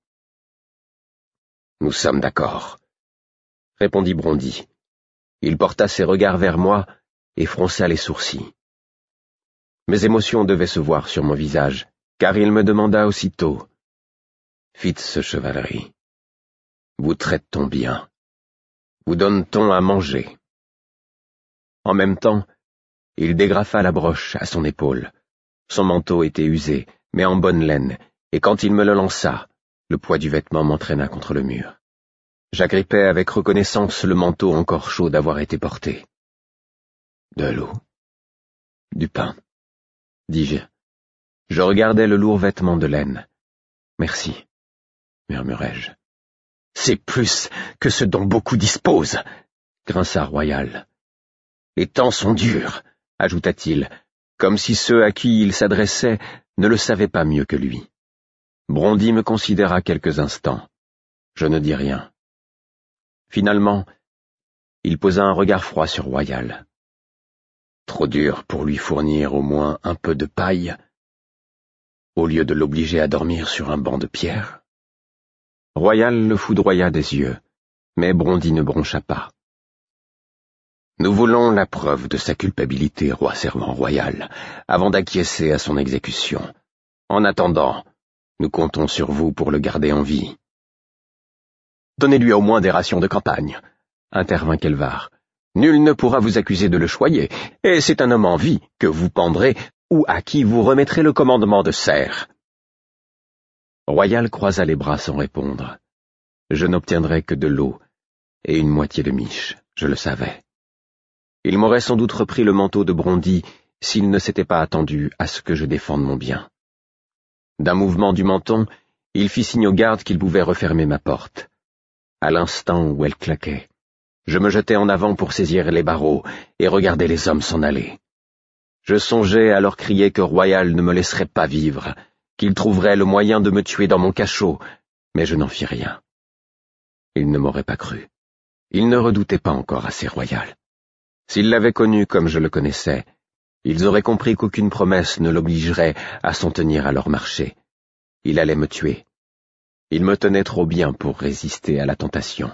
« Nous sommes d'accord, » répondit Brondy. Il porta ses regards vers moi et fronça les sourcils. Mes émotions devaient se voir sur mon visage, car il me demanda aussitôt. « Fitz Chevalerie, vous traite-t-on bien? Vous donne-t-on à manger ?» En même temps, il dégrafa la broche à son épaule. Son manteau était usé, mais en bonne laine, et quand il me le lança, le poids du vêtement m'entraîna contre le mur. J'agrippais avec reconnaissance le manteau encore chaud d'avoir été porté. « De l'eau. Du pain. » dis-je. Je regardais le lourd vêtement de laine. « Merci, » murmurai-je. « C'est plus que ce dont beaucoup disposent, » grinça Royal. « Les temps sont durs, » ajouta-t-il, comme si ceux à qui il s'adressait ne le savaient pas mieux que lui. Brondy me considéra quelques instants. Je ne dis rien. Finalement, il posa un regard froid sur Royal. Trop dur pour lui fournir au moins un peu de paille, au lieu de l'obliger à dormir sur un banc de pierre. Royal le foudroya des yeux, mais Brondy ne broncha pas. Nous voulons la preuve de sa culpabilité, roi servant royal, avant d'acquiescer à son exécution. En attendant, nous comptons sur vous pour le garder en vie. Donnez-lui au moins des rations de campagne, intervint Kelvar. Nul ne pourra vous accuser de le choyer, et c'est un homme en vie que vous pendrez ou à qui vous remettrez le commandement de Serre. Royal croisa les bras sans répondre. Je n'obtiendrai que de l'eau et une moitié de miche, je le savais. Il m'aurait sans doute repris le manteau de Brondy s'il ne s'était pas attendu à ce que je défende mon bien. D'un mouvement du menton, il fit signe aux gardes qu'il pouvait refermer ma porte. À l'instant où elle claquait, je me jetai en avant pour saisir les barreaux et regarder les hommes s'en aller. Je songeais à leur crier que Royal ne me laisserait pas vivre, qu'il trouverait le moyen de me tuer dans mon cachot, mais je n'en fis rien. Ils ne m'auraient pas cru. Ils ne redoutaient pas encore assez Royal. S'ils l'avaient connu comme je le connaissais, ils auraient compris qu'aucune promesse ne l'obligerait à s'en tenir à leur marché. Il allait me tuer. Il me tenait trop bien pour résister à la tentation.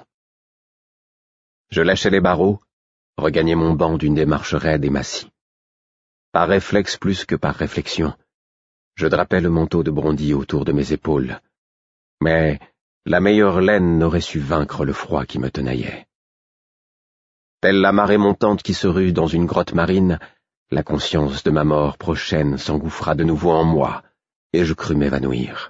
Je lâchai les barreaux, regagnai mon banc d'une démarche raide et massue. Par réflexe plus que par réflexion, je drapai le manteau de Brondy autour de mes épaules. Mais la meilleure laine n'aurait su vaincre le froid qui me tenaillait. Telle la marée montante qui se rue dans une grotte marine, la conscience de ma mort prochaine s'engouffra de nouveau en moi, et je crus m'évanouir.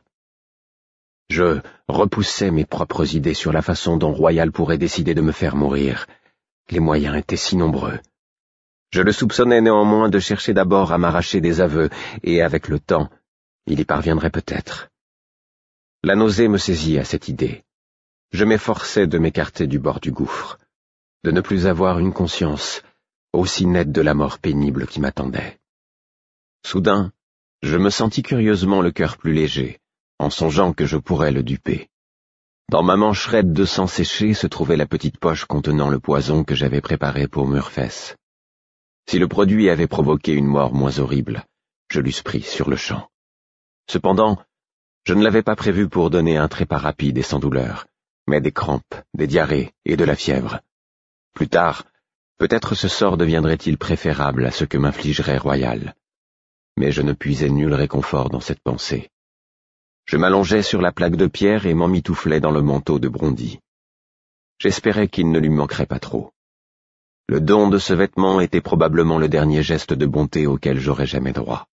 Je repoussais mes propres idées sur la façon dont Royal pourrait décider de me faire mourir. Les moyens étaient si nombreux. Je le soupçonnais néanmoins de chercher d'abord à m'arracher des aveux, et avec le temps, il y parviendrait peut-être. La nausée me saisit à cette idée. Je m'efforçais de m'écarter du bord du gouffre, de ne plus avoir une conscience aussi nette de la mort pénible qui m'attendait. Soudain, je me sentis curieusement le cœur plus léger, en songeant que je pourrais le duper. Dans ma manche raide de sang séché se trouvait la petite poche contenant le poison que j'avais préparé pour Murfess. Si le produit avait provoqué une mort moins horrible, je l'eusse pris sur le champ. Cependant, je ne l'avais pas prévu pour donner un trépas rapide et sans douleur, mais des crampes, des diarrhées et de la fièvre. Plus tard, peut-être ce sort deviendrait-il préférable à ce que m'infligerait Royal. Mais je ne puisais nul réconfort dans cette pensée. Je m'allongeais sur la plaque de pierre et m'emmitouflais dans le manteau de Brondy. J'espérais qu'il ne lui manquerait pas trop. Le don de ce vêtement était probablement le dernier geste de bonté auquel j'aurais jamais droit.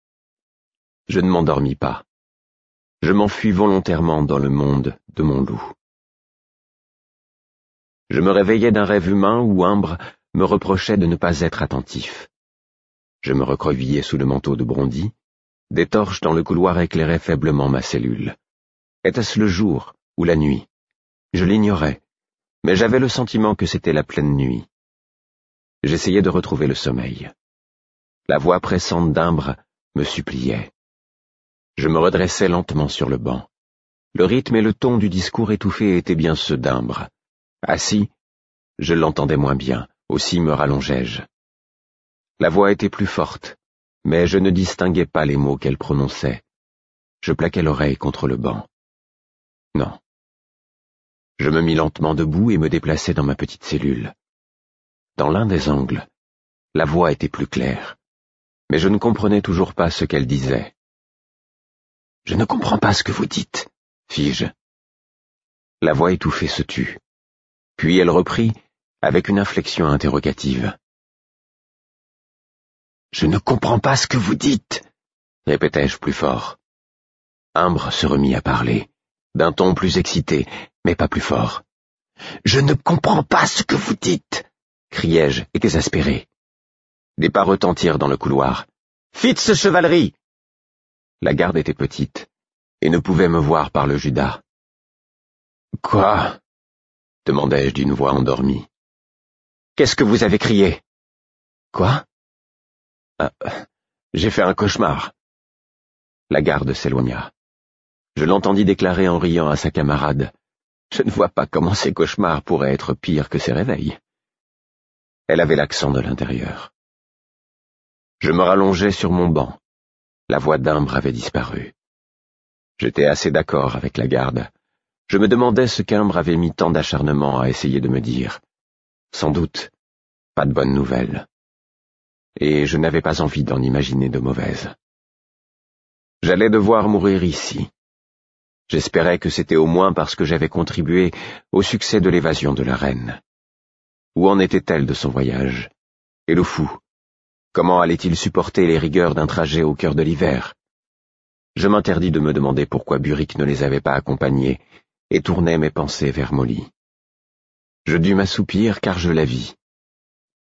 Je ne m'endormis pas. Je m'enfuis volontairement dans le monde de mon loup. Je me réveillais d'un rêve humain où Imbre me reprochait de ne pas être attentif. Je me recroquevillais sous le manteau de Brondy. Des torches dans le couloir éclairaient faiblement ma cellule. Était-ce le jour ou la nuit? Je l'ignorais, mais j'avais le sentiment que c'était la pleine nuit. J'essayais de retrouver le sommeil. La voix pressante d'Imbre me suppliait. Je me redressais lentement sur le banc. Le rythme et le ton du discours étouffé étaient bien ceux d'Imbre. Assis, je l'entendais moins bien, aussi me rallongeai-je. La voix était plus forte, mais je ne distinguais pas les mots qu'elle prononçait. Je plaquai l'oreille contre le banc. Non. Je me mis lentement debout et me déplaçai dans ma petite cellule. Dans l'un des angles, la voix était plus claire, mais je ne comprenais toujours pas ce qu'elle disait. « Je ne comprends pas ce que vous dites, » fis-je. La voix étouffée se tut, puis elle reprit avec une inflexion interrogative. « Je ne comprends pas ce que vous dites, » répétai-je plus fort. Imbre se remit à parler, d'un ton plus excité, mais pas plus fort. « Je ne comprends pas ce que vous dites !» criai-je, exaspéré. Des pas retentirent dans le couloir. « Fitz chevalerie !» La garde était petite, et ne pouvait me voir par le judas. « Quoi ?» demandai-je d'une voix endormie. « Qu'est-ce que vous avez crié ?»« Quoi ?»« Ah, j'ai fait un cauchemar. » La garde s'éloigna. Je l'entendis déclarer en riant à sa camarade. « Je ne vois pas comment ces cauchemars pourraient être pires que ces réveils. » Elle avait l'accent de l'intérieur. Je me rallongeai sur mon banc. La voix d'Imbre avait disparu. J'étais assez d'accord avec la garde. Je me demandais ce qu'Imbre avait mis tant d'acharnement à essayer de me dire. Sans doute, pas de bonnes nouvelles. Et je n'avais pas envie d'en imaginer de mauvaises. J'allais devoir mourir ici. J'espérais que c'était au moins parce que j'avais contribué au succès de l'évasion de la reine. Où en était-elle de son voyage? Et le fou? Comment allait-il supporter les rigueurs d'un trajet au cœur de l'hiver? Je m'interdis de me demander pourquoi Burick ne les avait pas accompagnés et tournai mes pensées vers Molly. Je dus m'assoupir car je la vis.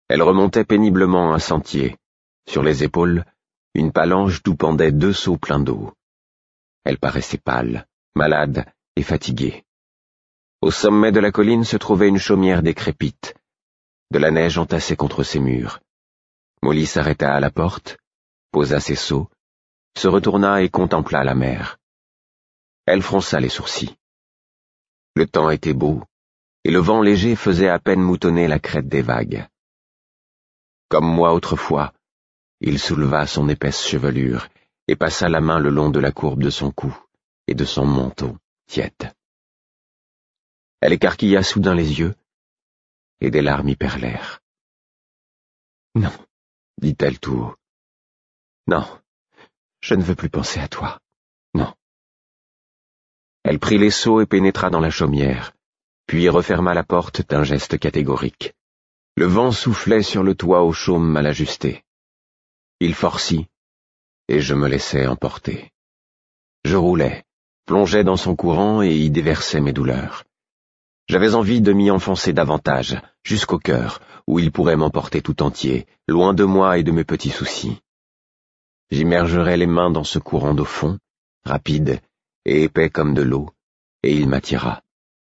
Elle remontait péniblement un sentier. Sur les épaules, une palanche d'où pendaient deux seaux pleins d'eau. Elle paraissait pâle, malade et fatiguée. Au sommet de la colline se trouvait une chaumière décrépite. De la neige entassée contre ses murs. Molly s'arrêta à la porte, posa ses seaux, se retourna et contempla la mer. Elle fronça les sourcils. Le temps était beau, et le vent léger faisait à peine moutonner la crête des vagues. Comme moi autrefois, il souleva son épaisse chevelure et passa la main le long de la courbe de son cou et de son menton tiède. Elle écarquilla soudain les yeux, et des larmes y perlèrent. « Non, dit-elle tout haut. Non, je ne veux plus penser à toi. Non. » Elle prit les seaux et pénétra dans la chaumière, puis referma la porte d'un geste catégorique. Le vent soufflait sur le toit au chaume mal ajusté. Il forcit, et je me laissai emporter. Je roulais, plongeais dans son courant et y déversais mes douleurs. J'avais envie de m'y enfoncer davantage, jusqu'au cœur, où il pourrait m'emporter tout entier, loin de moi et de mes petits soucis. J'immergerais les mains dans ce courant d'eau fond, rapide et épais comme de l'eau, et il m'attira.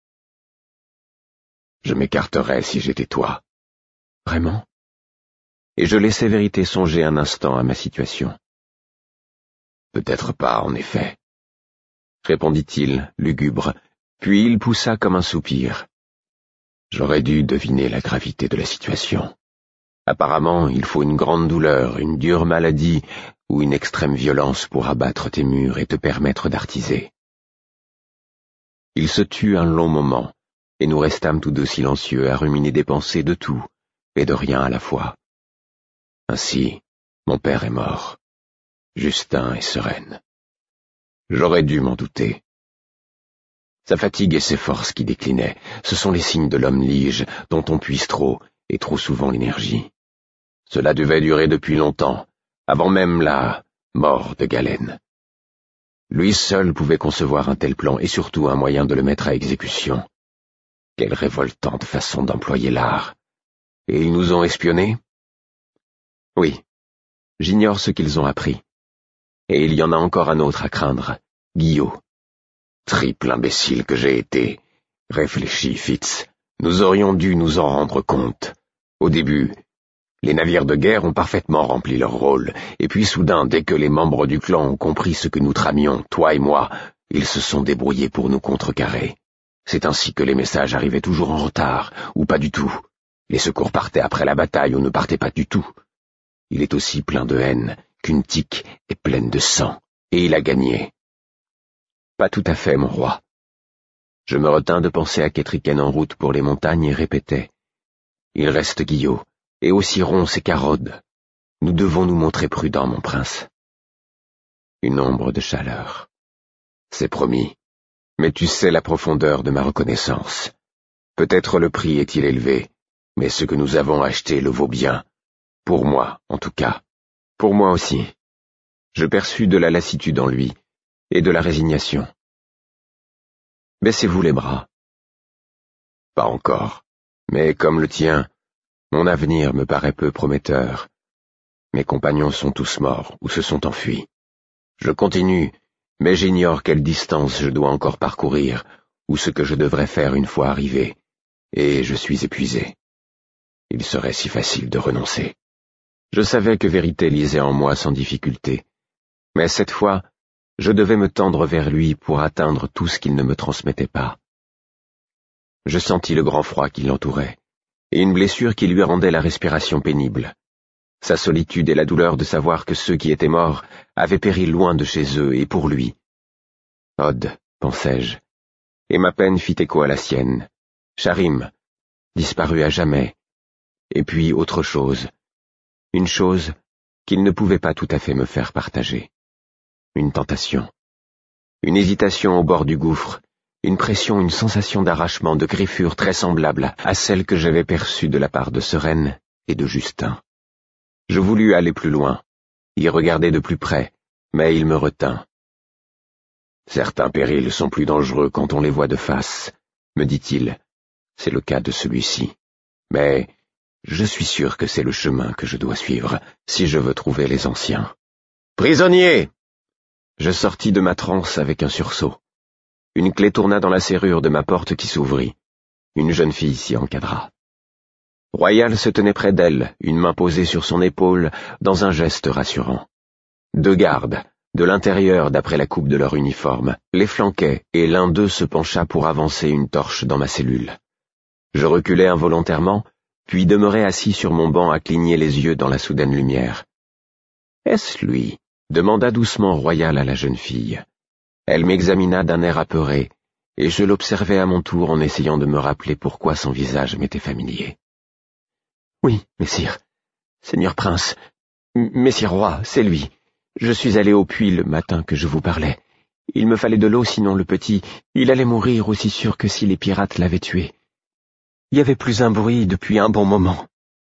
Je m'écarterais si j'étais toi. Vraiment? Et je laissais Vérité songer un instant à ma situation. Peut-être pas, en effet, répondit-il, lugubre, puis il poussa comme un soupir. J'aurais dû deviner la gravité de la situation. Apparemment, il faut une grande douleur, une dure maladie ou une extrême violence pour abattre tes murs et te permettre d'artiser. Il se tut un long moment, et nous restâmes tous deux silencieux à ruminer des pensées de tout et de rien à la fois. Ainsi, mon père est mort. Justin est sereine. J'aurais dû m'en douter. Sa fatigue et ses forces qui déclinaient, ce sont les signes de l'homme lige, dont on puise trop, et trop souvent l'énergie. Cela devait durer depuis longtemps, avant même la mort de Galen. Lui seul pouvait concevoir un tel plan, et surtout un moyen de le mettre à exécution. Quelle révoltante façon d'employer l'art. Et ils nous ont espionnés? Oui, j'ignore ce qu'ils ont appris. Et il y en a encore un autre à craindre, Guillot. Triple imbécile que j'ai été, réfléchit Fitz. Nous aurions dû nous en rendre compte. Au début, les navires de guerre ont parfaitement rempli leur rôle, et puis soudain, dès que les membres du clan ont compris ce que nous tramions, toi et moi, ils se sont débrouillés pour nous contrecarrer. C'est ainsi que les messages arrivaient toujours en retard, ou pas du tout. Les secours partaient après la bataille ou ne partaient pas du tout. Il est aussi plein de haine qu'une tique est pleine de sang, et il a gagné. Pas tout à fait, mon roi. Je me retins de penser à Ketriken en route pour les montagnes et répétais. Il reste Guillot, et aussi Ronce et Carode. Nous devons nous montrer prudents, mon prince. Une ombre de chaleur. C'est promis, mais tu sais la profondeur de ma reconnaissance. Peut-être le prix est-il élevé, mais ce que nous avons acheté le vaut bien. Pour moi, en tout cas. Pour moi aussi. Je perçus de la lassitude en lui, et de la résignation. Baissez-vous les bras. Pas encore, mais comme le tien, mon avenir me paraît peu prometteur. Mes compagnons sont tous morts ou se sont enfuis. Je continue, mais j'ignore quelle distance je dois encore parcourir, ou ce que je devrais faire une fois arrivé, et je suis épuisé. Il serait si facile de renoncer. Je savais que Vérité lisait en moi sans difficulté, mais cette fois, je devais me tendre vers lui pour atteindre tout ce qu'il ne me transmettait pas. Je sentis le grand froid qui l'entourait, et une blessure qui lui rendait la respiration pénible. Sa solitude et la douleur de savoir que ceux qui étaient morts avaient péri loin de chez eux et pour lui. Odd, pensai-je, et ma peine fit écho à la sienne. Sharim, disparu à jamais, et puis autre chose, une chose qu'il ne pouvait pas tout à fait me faire partager. Une tentation, une hésitation au bord du gouffre, une pression, une sensation d'arrachement, de griffure très semblable à celle que j'avais perçue de la part de Sereine et de Justin. Je voulus aller plus loin, y regarder de plus près, mais il me retint. Certains périls sont plus dangereux quand on les voit de face, me dit-il. C'est le cas de celui-ci. Mais Je suis sûr que c'est le chemin que je dois suivre, si je veux trouver les anciens. Prisonnier! Je sortis de ma transe avec un sursaut. Une clé tourna dans la serrure de ma porte qui s'ouvrit. Une jeune fille s'y encadra. Royal se tenait près d'elle, une main posée sur son épaule, dans un geste rassurant. Deux gardes, de l'intérieur d'après la coupe de leur uniforme, les flanquaient, et l'un d'eux se pencha pour avancer une torche dans ma cellule. Je reculai involontairement, puis demeurai assis sur mon banc à cligner les yeux dans la soudaine lumière. « Est-ce lui ?» demanda doucement Royal à la jeune fille. Elle m'examina d'un air apeuré, et je l'observai à mon tour en essayant de me rappeler pourquoi son visage m'était familier. « Oui, messire. Seigneur prince, messire roi, c'est lui. Je suis allé au puits le matin que je vous parlais. Il me fallait de l'eau, sinon le petit, il allait mourir aussi sûr que si les pirates l'avaient tué. Il y avait plus un bruit depuis un bon moment.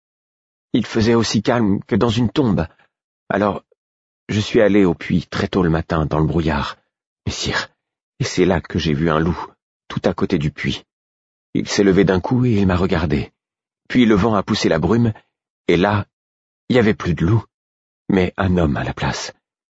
Il faisait aussi calme que dans une tombe. Alors, je suis allé au puits très tôt le matin dans le brouillard, messire, et c'est là que j'ai vu un loup, tout à côté du puits. Il s'est levé d'un coup et il m'a regardé. Puis le vent a poussé la brume, et là, il n'y avait plus de loup, mais un homme à la place.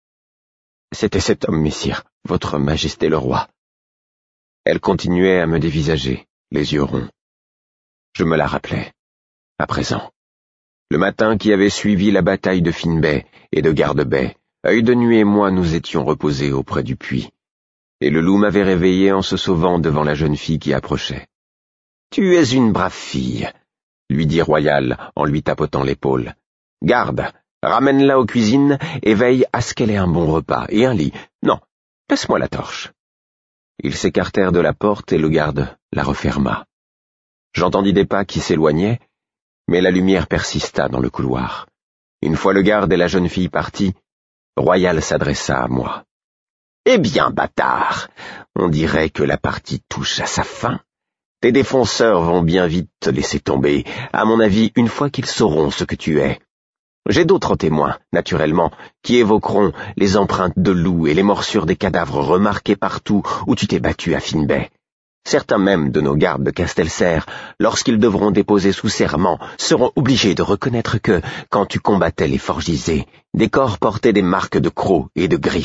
C'était cet homme, messire, votre majesté le roi. Elle continuait à me dévisager, les yeux ronds. Je me la rappelais, à présent. Le matin qui avait suivi la bataille de Finbay et de Garde-Bay, Œil de Nuit et moi nous étions reposés auprès du puits, et le loup m'avait réveillé en se sauvant devant la jeune fille qui approchait. « Tu es une brave fille », lui dit Royal en lui tapotant l'épaule. « Garde, ramène-la aux cuisines et veille à ce qu'elle ait un bon repas et un lit. Non, laisse-moi la torche. » Ils s'écartèrent de la porte et le garde la referma. J'entendis des pas qui s'éloignaient, mais la lumière persista dans le couloir. Une fois le garde et la jeune fille partis, Royal s'adressa à moi. « Eh bien, bâtard, on dirait que la partie touche à sa fin. Tes défenseurs vont bien vite te laisser tomber, à mon avis, une fois qu'ils sauront ce que tu es. J'ai d'autres témoins, naturellement, qui évoqueront les empreintes de loup et les morsures des cadavres remarqués partout où tu t'es battu à Finbay. Certains même de nos gardes de Castelserre, lorsqu'ils devront déposer sous serment, seront obligés de reconnaître que, quand tu combattais les forgisés, des corps portaient des marques de crocs et de griffes. »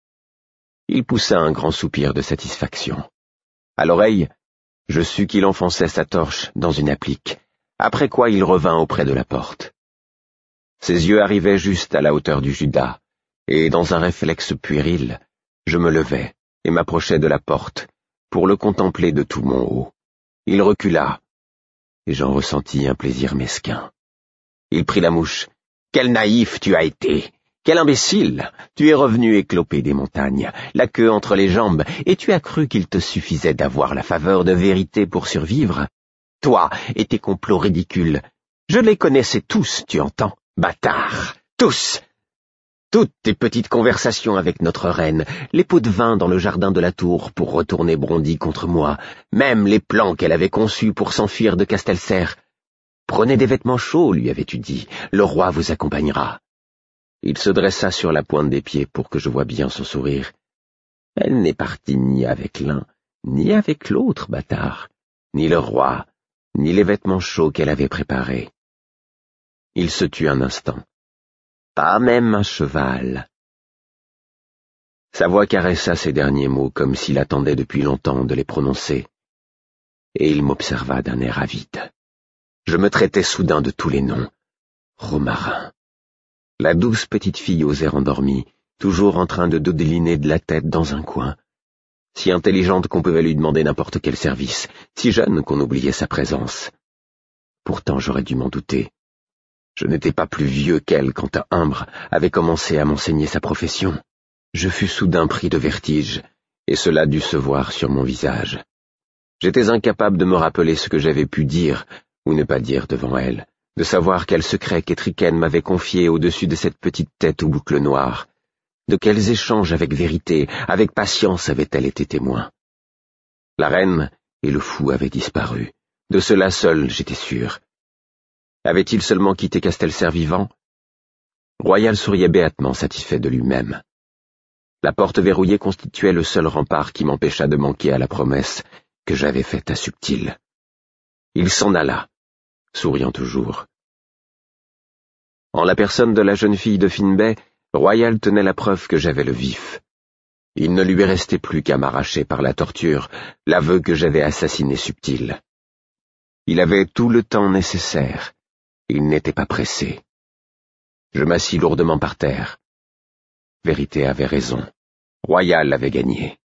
Il poussa un grand soupir de satisfaction. À l'oreille, je sus qu'il enfonçait sa torche dans une applique, après quoi il revint auprès de la porte. Ses yeux arrivaient juste à la hauteur du Judas, et dans un réflexe puéril, je me levai et m'approchai de la porte, pour le contempler de tout mon haut. Il recula, et j'en ressentis un plaisir mesquin. Il prit la mouche. « Quel naïf tu as été! Quel imbécile! Tu es revenu éclopé des montagnes, la queue entre les jambes, et tu as cru qu'il te suffisait d'avoir la faveur de vérité pour survivre? Toi et tes complots ridicules, je les connaissais tous, tu entends, bâtard, tous! Toutes tes petites conversations avec notre reine, les pots de vin dans le jardin de la tour pour retourner Brondy contre moi, même les plans qu'elle avait conçus pour s'enfuir de Castelserre. Prenez des vêtements chauds, lui avais-tu dit, le roi vous accompagnera. » Il se dressa sur la pointe des pieds pour que je voie bien son sourire. « Elle n'est partie ni avec l'un, ni avec l'autre, bâtard, ni le roi, ni les vêtements chauds qu'elle avait préparés. » Il se tut un instant. Pas même un cheval. Sa voix caressa ces derniers mots comme s'il attendait depuis longtemps de les prononcer, et il m'observa d'un air avide. Je me traitais soudain de tous les noms. Romarin. La douce petite fille aux airs endormis, toujours en train de dodeliner de la tête dans un coin. Si intelligente qu'on pouvait lui demander n'importe quel service, si jeune qu'on oubliait sa présence. Pourtant j'aurais dû m'en douter. Je n'étais pas plus vieux qu'elle quand Humbre avait commencé à m'enseigner sa profession. Je fus soudain pris de vertige, et cela dut se voir sur mon visage. J'étais incapable de me rappeler ce que j'avais pu dire ou ne pas dire devant elle, de savoir quel secret qu'Étriquène m'avait confié au-dessus de cette petite tête aux boucles noires. De quels échanges avec vérité, avec patience avait-elle été témoin. La reine et le fou avaient disparu. De cela seul, j'étais sûr. Avait-il seulement quitté Castelserre vivant? Royal souriait béatement, satisfait de lui-même. La porte verrouillée constituait le seul rempart qui m'empêcha de manquer à la promesse que j'avais faite à Subtil. Il s'en alla, souriant toujours. En la personne de la jeune fille de Finbay, Royal tenait la preuve que j'avais le vif. Il ne lui restait plus qu'à m'arracher par la torture l'aveu que j'avais assassiné Subtil. Il avait tout le temps nécessaire. Il n'était pas pressé. Je m'assis lourdement par terre. Vérité avait raison. Royal avait gagné.